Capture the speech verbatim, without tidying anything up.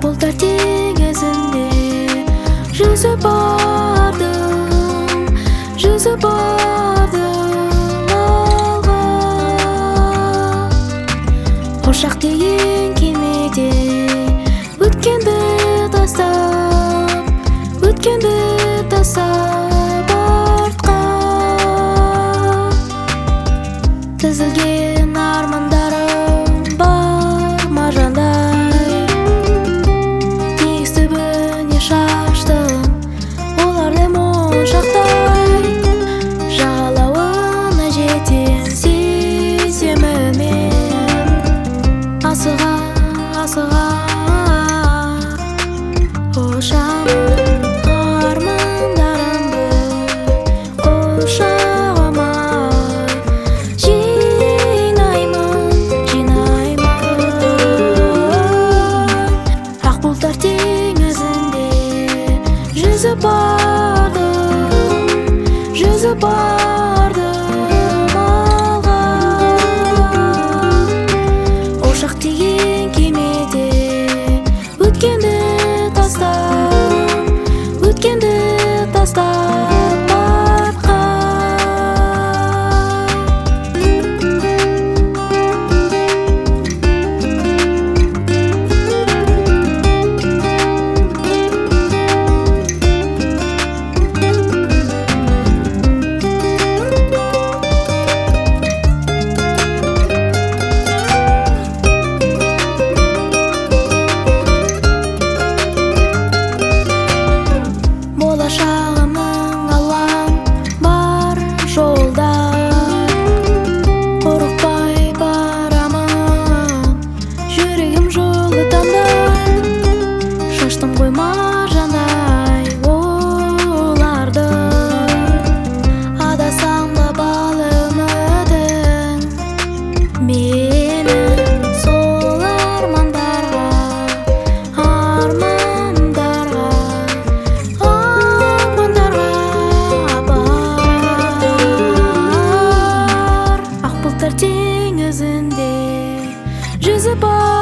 бұлттар теңізінде жүзіп бардым, жүзіп бардым алға. Ошақ деген кемеде өткенді тастап, өткенді тастап артқа. Тізілген армандарым бар маржандай, теңіз түбіне шаштым оларды моншақтай. Жағалауына жетем сеземін мен, асыға асыға ұшамын армандарымды құшағыма жинаймын, жинаймын. Ақ бұлттар теңізінде жүзіп бардым, жүзіп бардым алға. Ошақ деген кемеде өткенді тастап, өткенді тастап артқа. Болашағымның алаң бар жолда, қорықпай барамын, жүрегім жолы таңдай. Шаштым ғой маржандай оларды, адасам да бал үмітің менің сол армандарға, армандарға, армандарға апар. Ақ бұлттар теңізінде жүзіп бар.